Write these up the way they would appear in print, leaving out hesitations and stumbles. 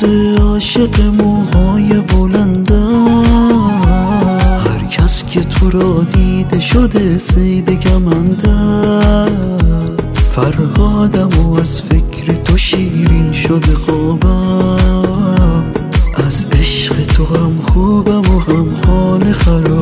شده عاشق موهای بلندم، هر کس که تو را دیده شده صید کمندم. فرهادم و از فکر تو شیرین شده خوابم، از عشق تو هم خوبم و هم خانه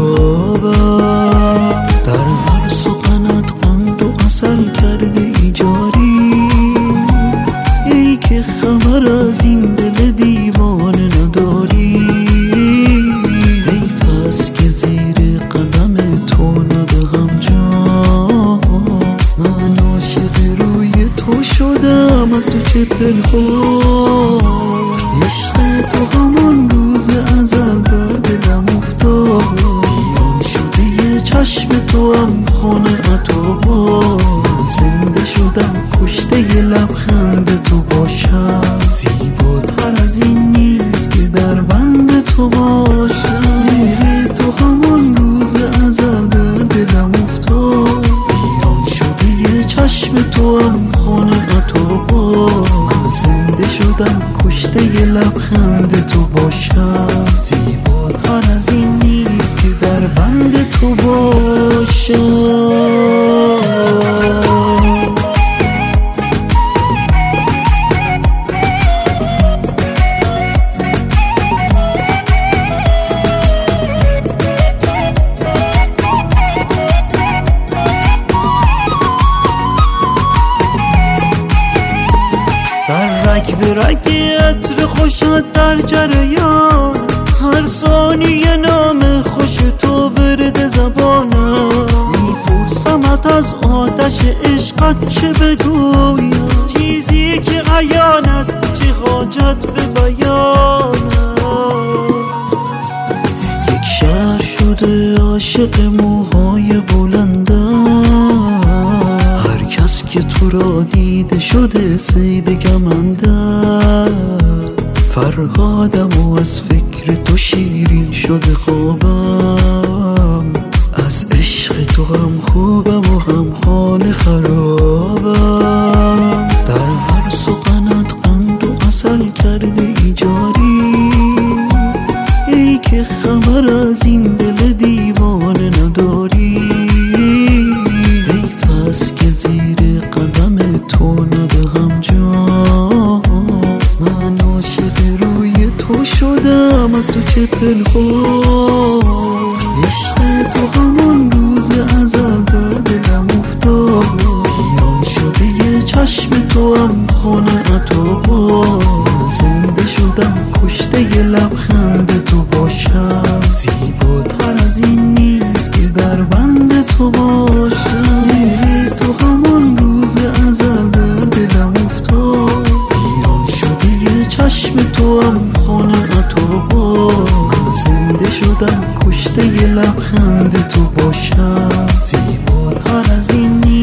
خرابم. در هر سخنت قند و عسل کرده ای جاری، ای که خبر از این دل دیوانه نداری. حیف است که زیر قدم تو ندهم جان، من عاشق روی تو شدم از تو چه پنهان. عشق تو همان روز ازل در دلم افتاد، بیان شده یه چشم تو هم خانه عطابان. من زنده شدم کشته یه لبخند تو باشم، زیباتر از این نیست که در بند تو باشم. مهر تو همان روز ازل در دلم افتاد، بیان شده یه چشم تو هم خانه عطابان. من زنده شدم کشته یه لبخند تو باشم، زیباتر از این نیست که در بند تو باشم. در رگ به رگ عطر خوشت در جریان، هر ثانیه نام خوش تو ورد زبانم. میپرسمت از آتش عشقت چه بگویم، چیزی که عیان است چه حاجت به بیانم. یک شهر شده عاشق موهای بلندم، هر کس که تو را دیده شده صید کمندم. فرهادم و از فکر تو شیرین شده خوابم، از عشق تو هم خوبم و هم خانه خرابم. در هر سخنت قند و عسل کرده ای جاری، ای که خبر از این دل دیوانه نداری. حیف است که زیر قدم تو ندهم جان، من عاشق روی تو شدم از تو چه پنهان. عشق تو همان روز ازل در دلم افتاد، بیان شده یه چشم تو هم خانه عطابان. زنده شدم کشته یه لبخند تو باشم، زیباتر از این نیست که در بند تو باشم. مهر تو همان روز ازل در دلم افتاد، بیان شده یه چشم تو هم خانه عطابان. من زنده شدم کشته یه لبخند تو باشم، زیباتر از این نیست